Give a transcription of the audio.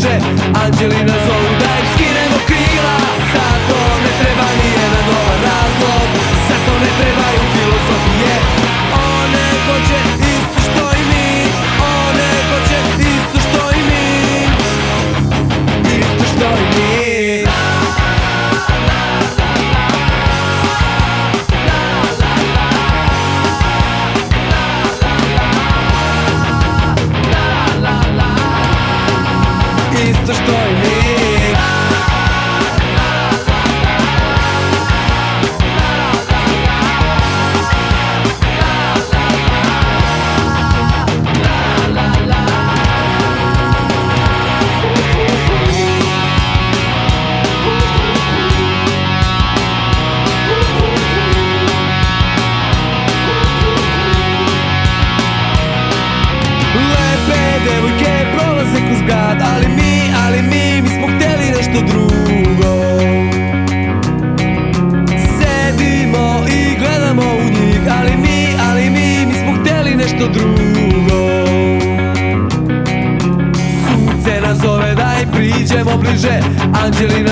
bliže. Anđeli nas zovu da im skinemo krila. Sad to ne treba ni jedan dobar razlog, sad to ne trebaju filozofije. One hoće isto što i mi, one hoće isto što i mi, isto što i mi. Isto što i mi. Lepe devojke prolaze kroz grad, ali mi smo htjeli nešto drugo. Sedimo i gledamo u njih, ali mi smo htjeli nešto drugo. Sunce nas zove da im priđemo bliže. Anđeli